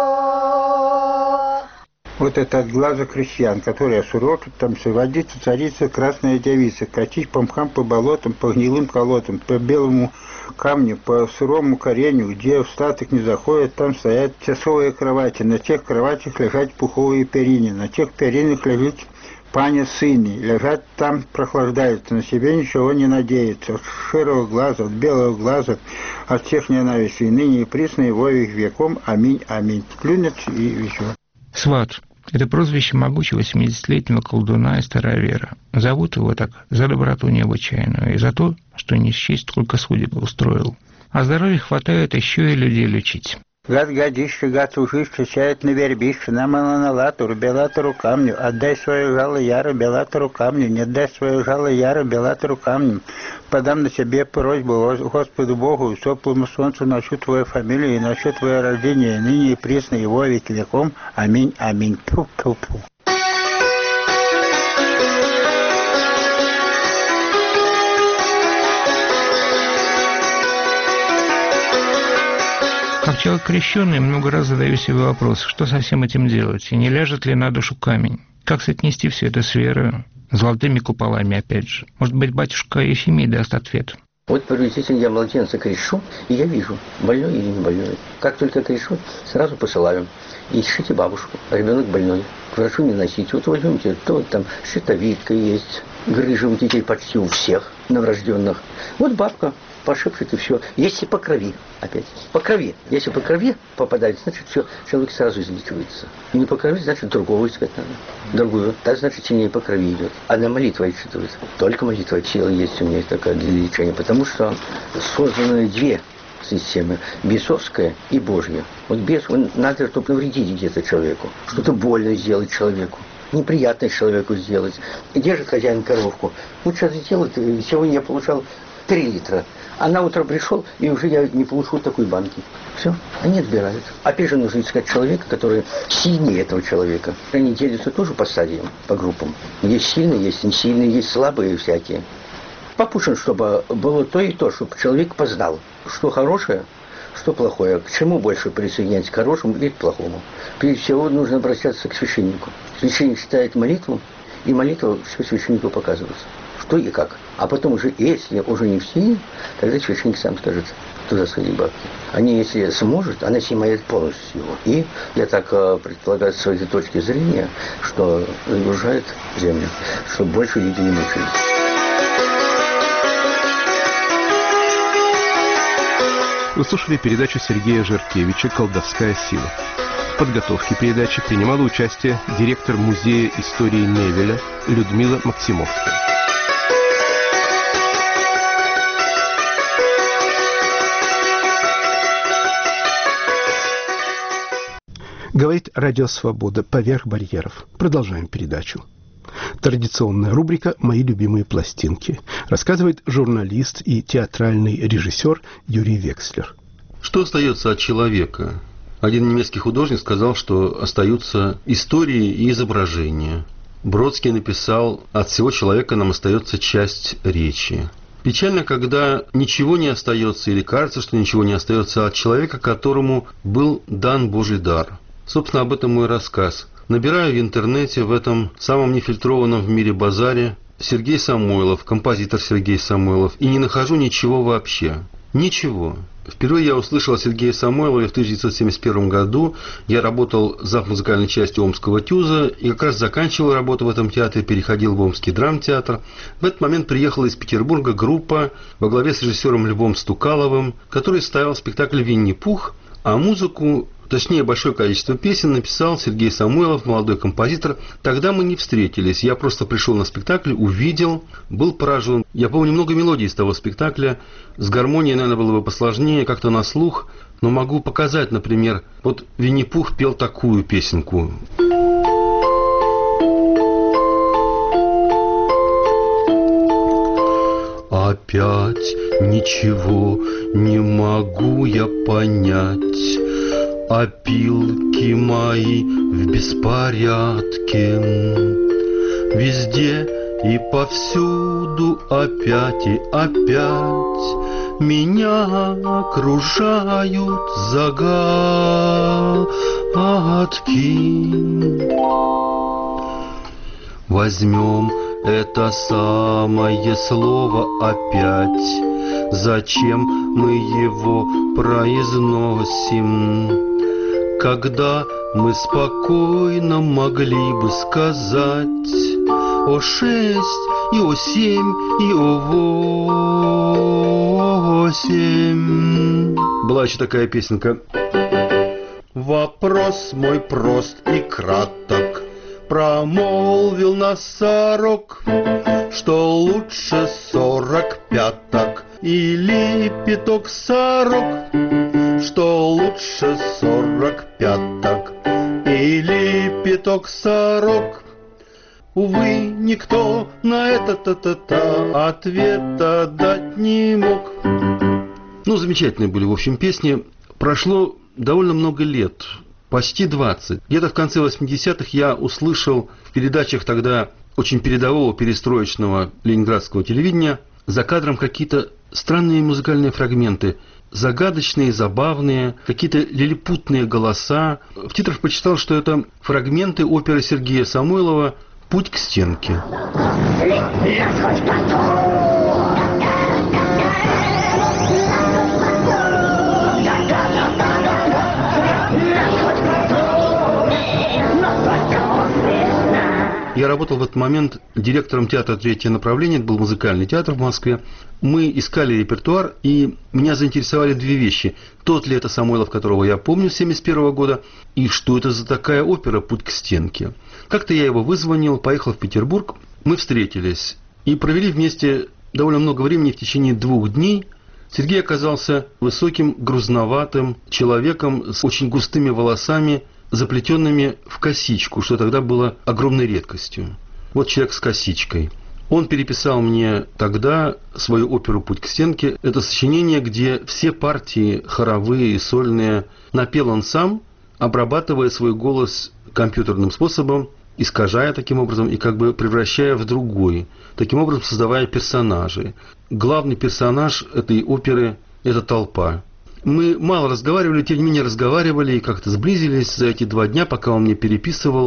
Вот это от глаза крестьян, которые сурокят, там водится царица красная девица, катить по мхам, по болотам, по гнилым колотам, по белому камню, по сырому коренью, где встаток не заходит, там стоят часовые кровати, на тех кроватях лежат пуховые перины, на тех перинах лежит паня сыны, лежат там, прохлаждаются, на себе ничего не надеются, от широго глаза, от белого глаза, от всех ненависти, и ныне и присно его их веком, аминь, аминь. Плюнет и еще. Сват – это прозвище могучего семидесятилетнего колдуна и старовера. Зовут его так за доброту необычайную и за то, что не счесть сколько судеб устроил. А здоровья хватает еще и людей лечить. Гад гадище, гад ужище, сядет на вербище, на маланалатору, белатору камню, отдай свое жало яро, белатору камню, не отдай свое жало яро, белатору камню. Подам на себе просьбу Господу Богу и соплому солнцу насчет твоей фамилии и насчет твоего рождения, ныне и присно его веки веком. Аминь, аминь. Пу-пу-пу. Как человек крещенный, много раз задаю себе вопрос, что со всем этим делать, и не ляжет ли на душу камень? Как соотнести все это с верой, золотыми куполами опять же? Может быть, батюшка Ефимий даст ответ? Вот приблизительно я младенца крещу, и я вижу, больной или не больной. Как только крещу, сразу посылаю. Ищите бабушку, ребенок больной. К врачу не носите. Вот возьмите, то вот там щитовидка есть, грыжа у детей почти у всех новорожденных. Вот бабка пошепчет и все. Если по крови, опять, по крови. Если по крови попадает, значит все, человек сразу излечивается. И не по крови, значит другого искать надо. Другую. Так значит сильнее по крови идет. Одна молитва отчитывается. Только молитва. Сила есть у меня такая для лечения. Потому что созданы две системы. Бесовская и Божья. Вот бес, он надо, чтобы навредить где-то человеку. Что-то больно сделать человеку. Неприятное человеку сделать. И держит хозяин коровку. Вот сейчас сделает, сегодня я получал три литра. А на утро пришел, и уже я не получил такой банки. Все, они отбирают. Опять же нужно искать человека, который сильнее этого человека. Они делятся тоже по стадиям, по группам. Есть сильные, есть не сильные, есть слабые всякие. Попушен, чтобы было то и то, чтобы человек познал, что хорошее, что плохое. К чему больше присоединяться, к хорошему или к плохому. Прежде всего нужно обращаться к священнику. Священник читает молитву, и молитва все священнику показывается. Что и как. А потом уже, если уже не в силе, тогда священник сам скажет, туда сходить бабки. Они, если сможет, она снимает полностью его. И я так э, предполагаю, с своей точки зрения, что загружает землю, чтобы больше люди не мучились. Вы слушали передачу Сергея Жиркевича «Колдовская сила». В подготовке передачи принимала участие директор Музея истории Невеля Людмила Максимовская. Говорит Радио Свобода «Поверх барьеров». Продолжаем передачу. Традиционная рубрика «Мои любимые пластинки». Рассказывает журналист и театральный режиссер Юрий Векслер. Что остается от человека? Один немецкий художник сказал, что остаются истории и изображения. Бродский написал: «От всего человека нам остается часть речи». Печально, когда ничего не остается или кажется, что ничего не остается от человека, которому был дан Божий дар. Собственно, об этом мой рассказ. Набираю в интернете, в этом самом нефильтрованном в мире базаре, Сергей Самойлов, композитор Сергей Самойлов, и не нахожу ничего вообще. Ничего. Впервые я услышал о Сергее Самойлове в тысяча девятьсот семьдесят первом году. Я работал зав. Музыкальной части Омского ТЮЗа и как раз заканчивал работу в этом театре, переходил в Омский драмтеатр. В этот момент приехала из Петербурга группа во главе с режиссером Львом Стукаловым, который ставил спектакль «Винни-Пух», а музыку, точнее, большое количество песен написал Сергей Самойлов, молодой композитор. Тогда мы не встретились. Я просто пришел на спектакль, увидел, был поражен. Я помню много мелодий из того спектакля. С гармонией, наверное, было бы посложнее, как-то на слух. Но могу показать, например, вот Винни-Пух пел такую песенку. Опять ничего не могу я понять. Опилки мои в беспорядке. Везде и повсюду опять и опять меня окружают загадки. Возьмем это самое слово опять. Зачем мы его произносим, когда мы спокойно могли бы сказать о шесть, и о семь, и о восемь? Была еще такая песенка. Вопрос мой прост и краток, промолвил носорог, что лучше сорок пяток или пяток сорок, что лучше сорок пяток или пяток сорок. Увы, никто на это та-та-та ответа дать не мог. Ну, замечательные были, в общем, песни. Прошло довольно много лет, почти двадцать. Где-то в конце восьмидесятых я услышал в передачах тогда очень передового перестроечного ленинградского телевидения за кадром какие-то странные музыкальные фрагменты, загадочные, забавные, какие-то лилипутные голоса. В титрах почитал, что это фрагменты оперы Сергея Самойлова «Путь к стенке». Я работал в этот момент директором театра «Третье направление», это был музыкальный театр в Москве. Мы искали репертуар, и меня заинтересовали две вещи. Тот ли это Самойлов, которого я помню, с семьдесят первого года, и что это за такая опера «Путь к стенке». Как-то я его вызвонил, поехал в Петербург, мы встретились и провели вместе довольно много времени в течение двух дней. Сергей оказался высоким, грузноватым человеком с очень густыми волосами, заплетенными в косичку, что тогда было огромной редкостью. Вот человек с косичкой. Он переписал мне тогда свою оперу «Путь к стенке». Это сочинение, где все партии хоровые и сольные напел он сам, обрабатывая свой голос компьютерным способом, искажая таким образом и как бы превращая в другой, таким образом создавая персонажей. Главный персонаж этой оперы – это толпа. Мы мало разговаривали, тем не менее разговаривали и как-то сблизились за эти два дня, пока он мне переписывал.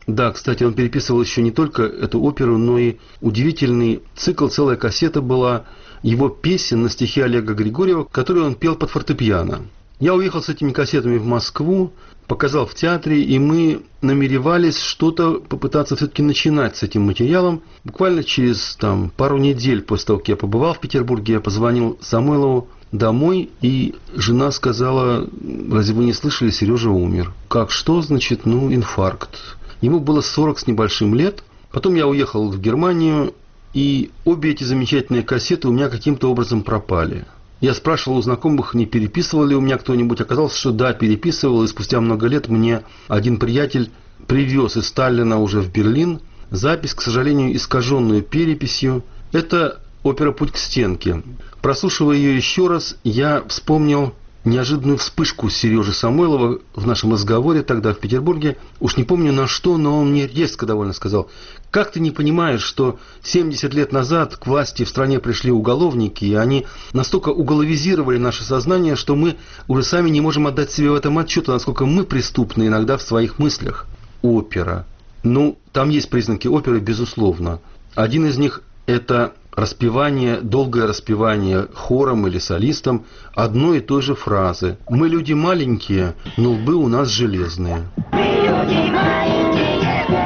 Да, кстати, он переписывал еще не только эту оперу, но и удивительный цикл, целая кассета была его песен на стихи Олега Григорьева, которые он пел под фортепиано. Я уехал с этими кассетами в Москву, показал в театре, и мы намеревались что-то попытаться все-таки начинать с этим материалом. Буквально через там, пару недель после того, как я побывал в Петербурге, я позвонил Самойлову домой, и жена сказала: разве вы не слышали, Сережа умер. Как что, значит, ну, инфаркт. Ему было сорок с небольшим лет. Потом я уехал в Германию, и обе эти замечательные кассеты у меня каким-то образом пропали. Я спрашивал у знакомых, не переписывал ли у меня кто-нибудь. Оказалось, что да, переписывал, и спустя много лет мне один приятель привез из Таллина уже в Берлин запись, к сожалению, искаженную переписью. Это опера «Путь к стенке». Прослушивая ее еще раз, я вспомнил неожиданную вспышку Сережи Самойлова в нашем разговоре тогда в Петербурге. Уж не помню на что, но он мне резко довольно сказал: как ты не понимаешь, что семьдесят лет назад к власти в стране пришли уголовники, и они настолько уголовизировали наше сознание, что мы уже сами не можем отдать себе в этом отчета, насколько мы преступны иногда в своих мыслях. Опера. Ну, там есть признаки оперы, безусловно. Один из них – это распевание, долгое распевание хором или солистом одной и той же фразы. Мы люди маленькие, но лбы у нас железные. Мы люди маленькие.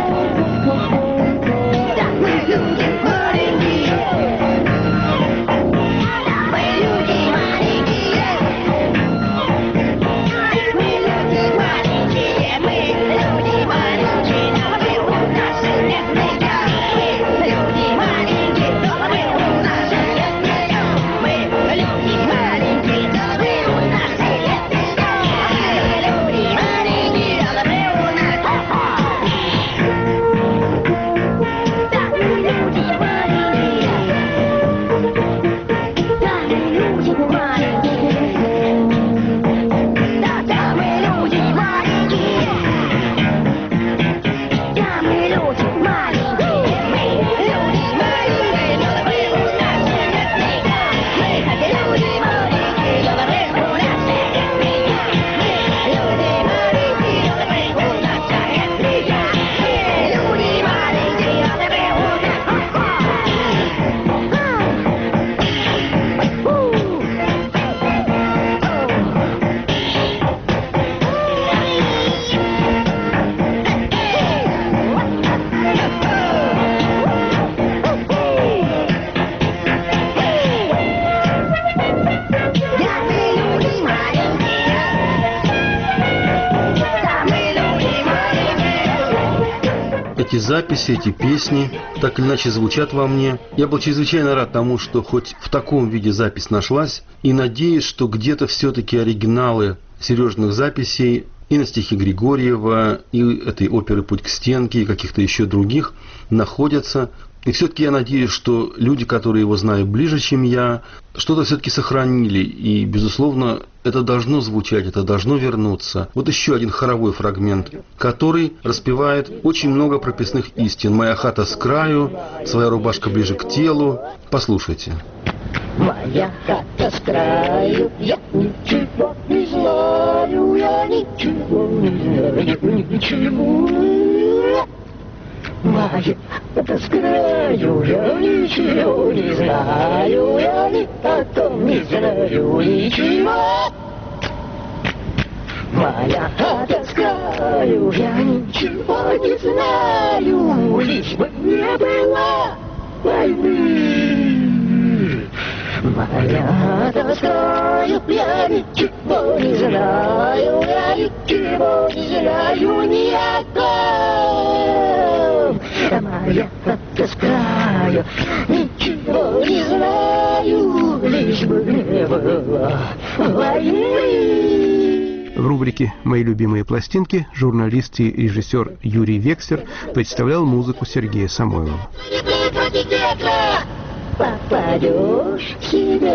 Эти записи, эти песни так или иначе звучат во мне. Я был чрезвычайно рад тому, что хоть в таком виде запись нашлась, и надеюсь, что где-то все-таки оригиналы Сережных записей и на стихи Григорьева, и этой оперы «Путь к стенке», и каких-то еще других находятся. И все-таки я надеюсь, что люди, которые его знают ближе, чем я, что-то все-таки сохранили. И, безусловно, это должно звучать, это должно вернуться. Вот еще один хоровой фрагмент, который распевает очень много прописных истин. «Моя хата с краю», «Своя рубашка ближе к телу». Послушайте. Моя хата с краю, я ничего не знаю, я ничего не знаю, ничего. Моя хата с краю, я ничего не знаю, я ни о том не знаю ничего. Моя хата с краю, я ничего не знаю, лишь бы не было войны. Моя хата с краю, я ничего не знаю, я ничего не знаю ни о ком. Моя хата с краю, ничего не знаю, лишь бы не было войны. В рубрике «Мои любимые пластинки» журналист и режиссер Юрий Векслер представлял музыку Сергея Самойлова. Попадешь в себя.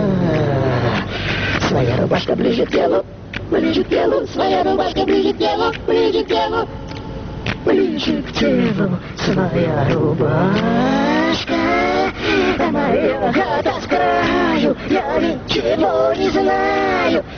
Своя рубашка ближе к телу, ближе к телу, своя рубашка ближе к телу, ближе к телу, ближе к телу, своя рубашка. Моя хата с краю, я ничего не знаю,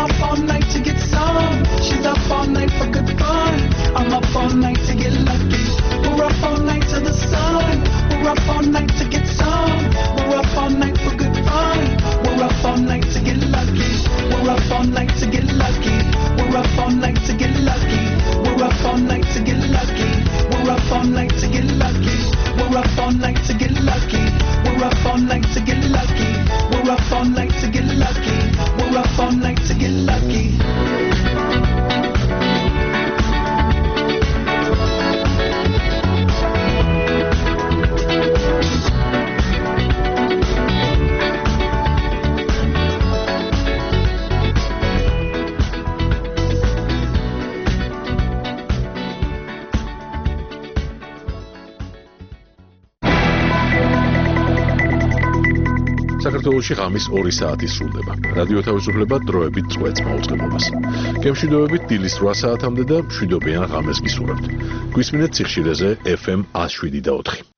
საქართველოში ღამის ორი საათი სრულდება. რადიო თავისუფლება დროებით წყვეტს მაუწყებლობას. გემშვიდობებით დილის რვა საათამდე და მშვიდობიან ღამეს გისურვებთ. გვისმინეთ სიხშირეზე ეფ ემ ათს შვიდი და ოთხი.